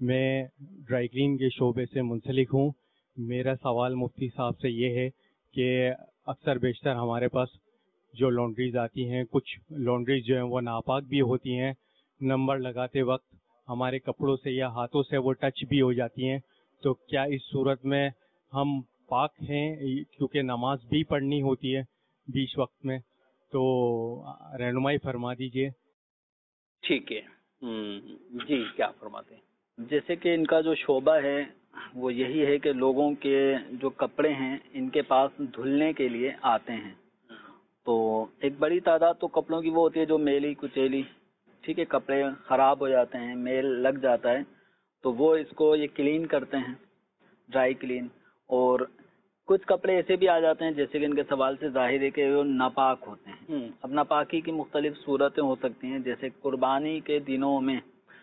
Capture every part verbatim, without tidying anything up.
میں dry clean کے شعبے سے منسلک ہوں. میرا سوال مفتی صاحب سے یہ ہے کہ اکثر بیشتر ہمارے پاس جو لانڈریز آتی ہیں، کچھ لانڈریز جو ہیں وہ ناپاک بھی ہوتی ہیں. نمبر لگاتے وقت ہمارے کپڑوں سے یا ہاتھوں سے وہ ٹچ بھی ہو جاتی ہیں. تو کیا اس صورت میں ہم پاک ہیں؟ کیونکہ نماز بھی پڑھنی ہوتی ہے بیچ وقت میں، تو رہنمائی فرما دیجیے. ٹھیک ہے. جی کیا فرماتے ہیں؟ جیسے کہ ان کا جو شعبہ ہے وہ یہی ہے کہ لوگوں کے جو کپڑے ہیں ان کے پاس دھلنے کے لیے آتے ہیں، تو ایک بڑی تعداد تو کپڑوں کی وہ ہوتی ہے جو میلی کچیلی، ٹھیک ہے، کپڑے خراب ہو جاتے ہیں، میل لگ جاتا ہے، تو وہ اس کو یہ کلین کرتے ہیں، ڈرائی کلین. اور کچھ کپڑے ایسے بھی آ جاتے ہیں جیسے کہ ان کے سوال سے ظاہر ہے کہ وہ ناپاک ہوتے ہیں. اب ناپاکی کی مختلف صورتیں ہو سکتی ہیں، جیسے قربانی کے دنوں میں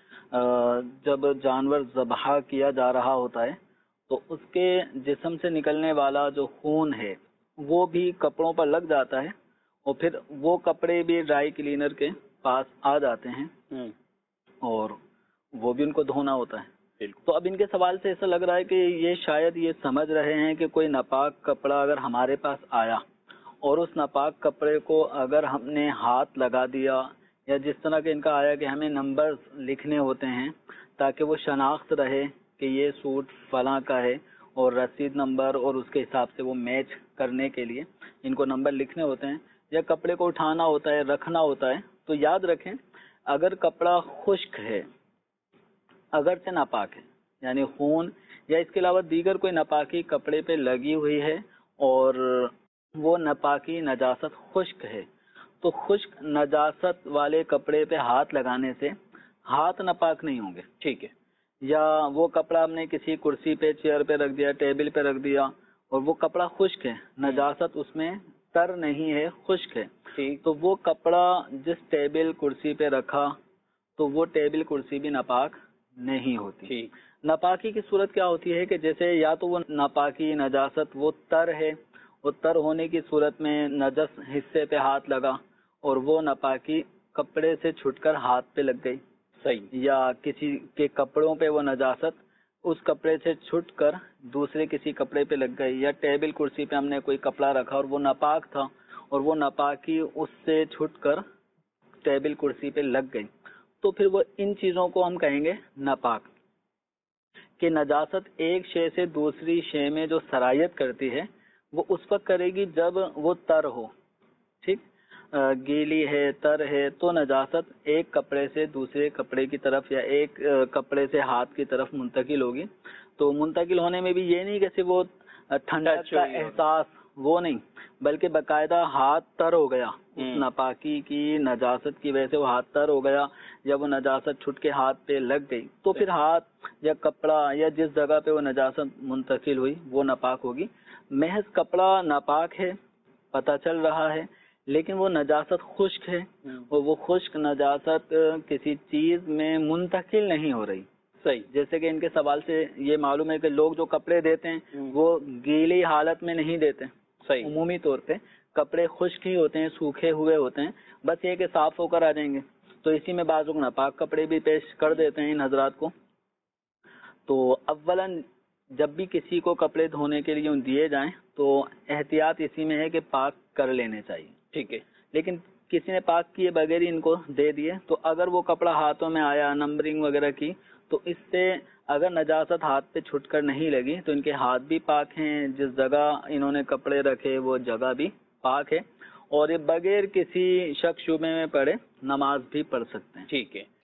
جب جانور ذبح کیا جا رہا ہوتا ہے تو اس کے جسم سے نکلنے والا جو خون ہے وہ بھی کپڑوں پر لگ جاتا ہے، اور پھر وہ کپڑے بھی ڈرائی کلینر کے پاس آ جاتے ہیں اور وہ بھی ان کو دھونا ہوتا ہے. تو اب ان کے سوال سے ایسا لگ رہا ہے کہ یہ شاید یہ سمجھ رہے ہیں کہ کوئی ناپاک کپڑا اگر ہمارے پاس آیا اور اس ناپاک کپڑے کو اگر ہم نے ہاتھ لگا دیا، یا جس طرح کہ ان کا آیا کہ ہمیں نمبر لکھنے ہوتے ہیں تاکہ وہ شناخت رہے کہ یہ سوٹ فلاں کا ہے، اور رسید نمبر اور اس کے حساب سے وہ میچ کرنے کے لیے ان کو نمبر لکھنے ہوتے ہیں، یا کپڑے کو اٹھانا ہوتا ہے، رکھنا ہوتا ہے. تو یاد رکھیں اگر کپڑا خشک ہے، اگر سے ناپاک ہے، یعنی خون یا اس کے علاوہ دیگر کوئی ناپاکی کپڑے پہ لگی ہوئی ہے اور وہ ناپاکی نجاست خشک ہے، تو خشک نجاست والے کپڑے پہ ہاتھ لگانے سے ہاتھ ناپاک نہیں ہوں گے. ٹھیک ہے. یا وہ کپڑا ہم نے کسی کرسی پہ، چیئر پہ رکھ دیا، ٹیبل پہ رکھ دیا اور وہ کپڑا خشک ہے، نجاست اس میں تر نہیں ہے، خشک ہے، تو وہ کپڑا جس ٹیبل کرسی پہ رکھا تو وہ ٹیبل کرسی بھی ناپاک نہیں ہوتی. ناپاکی کی صورت کیا ہوتی ہے کہ جیسے یا تو وہ ناپاکی نجاست وہ تر ہے، وہ تر ہونے کی صورت میں نجس حصے پہ ہاتھ لگا اور وہ ناپاکی کپڑے سے چھٹ کر ہاتھ پہ لگ گئی، صحیح، یا کسی کے کپڑوں پہ وہ نجاست اس کپڑے سے چھٹ کر دوسرے کسی کپڑے پہ لگ گئی، یا ٹیبل کرسی پہ ہم نے کوئی کپڑا رکھا اور وہ ناپاک تھا اور وہ ناپاکی اس سے چھٹ کر ٹیبل کرسی پہ لگ گئی، تو پھر وہ ان چیزوں کو ہم کہیں گے ناپاک. کہ نجاست ایک شے سے دوسری شے میں جو سرایت کرتی ہے وہ اس وقت کرے گی جب وہ تر ہو. ٹھیک، گیلی ہے، تر ہے، تو نجاست ایک کپڑے سے دوسرے کپڑے کی طرف یا ایک کپڑے سے ہاتھ کی طرف منتقل ہوگی. تو منتقل ہونے میں بھی یہ نہیں کہ صرف وہ ٹھنڈک کا احساس، وہ نہیں، بلکہ باقاعدہ ہاتھ تر ہو گیا، اس ناپاکی کی نجاست کی وجہ سے وہ ہاتھ تر ہو گیا، یا وہ نجاست چھٹ کے ہاتھ پہ لگ گئی، تو پھر ہاتھ یا کپڑا یا جس جگہ پہ وہ نجاست منتقل ہوئی وہ ناپاک ہوگی. محض کپڑا ناپاک ہے، پتہ چل رہا ہے، لیکن وہ نجاست خشک ہے اور وہ خشک نجاست کسی چیز میں منتقل نہیں ہو رہی. صحیح. جیسے کہ ان کے سوال سے یہ معلوم ہے کہ لوگ جو کپڑے دیتے ہیں وہ گیلی حالت میں نہیں دیتے. صحیح. عمومی طور پہ کپڑے خشک ہی ہوتے ہیں، سوکھے ہوئے ہوتے ہیں، بس یہ کہ صاف ہو کر آ جائیں گے، تو اسی میں بعض لوگ ناپاک کپڑے بھی پیش کر دیتے ہیں ان حضرات کو. تو اولاً جب بھی کسی کو کپڑے دھونے کے لیے دیے جائیں تو احتیاط اسی میں ہے کہ پاک کر لینے چاہیے. ٹھیک ہے. لیکن کسی نے پاک کیے بغیر ہی ان کو دے دیے تو اگر وہ کپڑا ہاتھوں میں آیا، نمبرنگ وغیرہ کی، تو اس سے اگر نجاست ہاتھ پہ چھٹ کر نہیں لگی تو ان کے ہاتھ بھی پاک ہیں، جس جگہ انہوں نے کپڑے رکھے وہ جگہ بھی پاک ہے، اور یہ بغیر کسی شک شبے میں پڑے نماز بھی پڑھ سکتے ہیں. ٹھیک ہے.